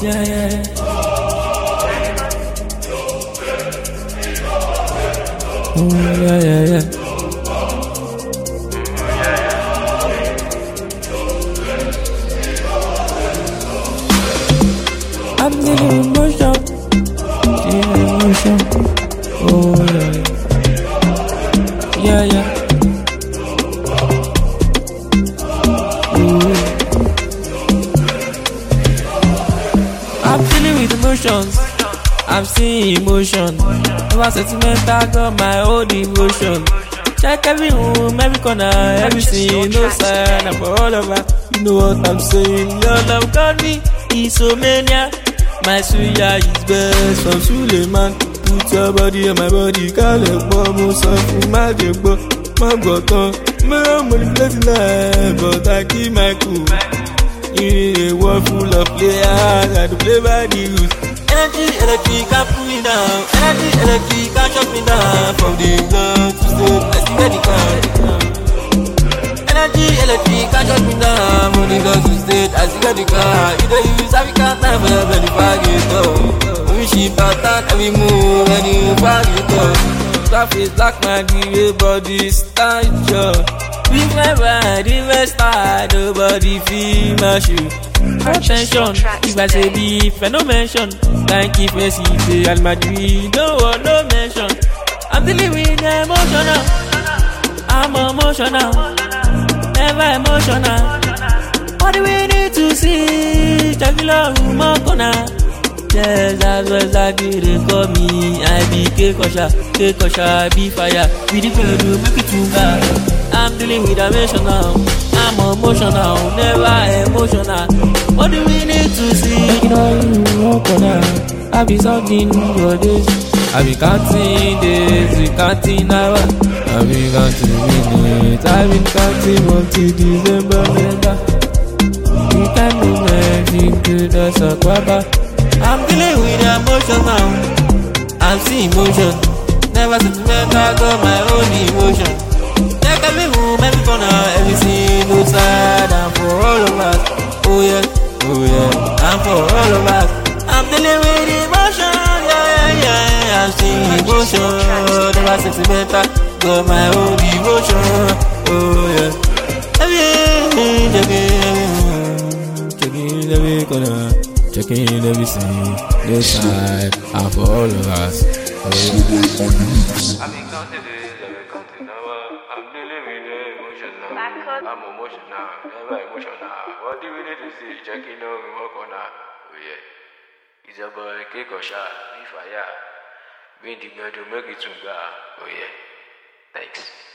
Yeah, yeah. Yeah, yeah, yeah. I'm feeling emotion. Feeling emotion. Oh, yeah. Yeah, yeah. Ooh. I'm feeling with emotions. I'm seeing emotion. Over sentimental, got my own devotion. Check every room, every corner, everything. No sign, I'm all over. You know what I'm saying? Your love got me. It's so mania. My suya is best from Suleiman. Put your body on my body. Call it bomb, something magic, but my button. My manipulating life, but I keep my cool. You need a world full of players. I to play by the rules. Energy, electric, can't pull me down. Energy, electric, can't shut me down. From the blood to state, I see where the car. Energy, electric, can't shut me down. From the blood to state, I see where the car. You don't use African time for the belly bag it up. We ship pattern, every move, and you bag it up. Traffic, black man, give a body stature. With my ride, invest hard, nobody feel my shoe. Attention, if I say beef, I no mention. Thank you, Messi, say Al Madrid, no one, no mention. I'm dealing with emotional. I'm emotional, never emotional. What do we need to see? Jagila Umakona. Yes, that's what exactly they call me. I be K-Kosha, be fire. We the girl make it too bad. I'm dealing with emotional. I'm emotional, never emotional. What do we need to see? You know you walk on her. I be something your days. I be counting days, counting hours. I be counting minutes. I been counting until December. You can't do magic to the Sakwaba. I'm dealing with emotion now. I'm seeing emotion. Never sentimental, got my own emotion. Like every room, every corner, every single side. I'm for all of us. Oh yeah, I'm for all of us. I'm dealing with emotion. Yeah. I'm seeing emotion. Never sentimental, got my own emotion. Oh yeah. Checking every corner. Checking everything, this side, and for all of us. I'm in counting days, I'm dealing with the emotion now. I'm emotional, never emotional. What do we need to see? Checking out, we work on that. Oh yeah. It's a boy, K-Kosha, be fire. Bring the bed to make it to go. Oh yeah. Thanks.